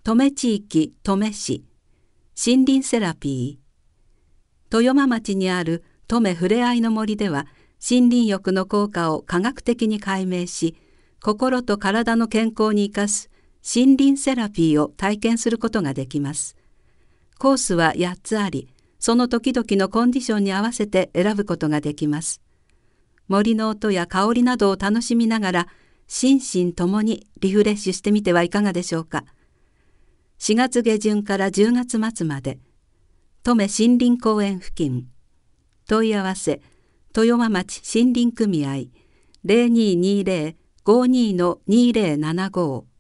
登米地域登米市森林セラピー。豊間町にある登米ふれあいの森では、森林浴の効果を科学的に解明し、心と体の健康に生かす森林セラピーを体験することができます。コースは8つあり、その時々のコンディションに合わせて選ぶことができます。森の音や香りなどを楽しみながら、心身ともにリフレッシュしてみてはいかがでしょうか。4月下旬から10月末まで、登米森林公園付近。問い合わせ、豊間町森林組合 0220-52-2075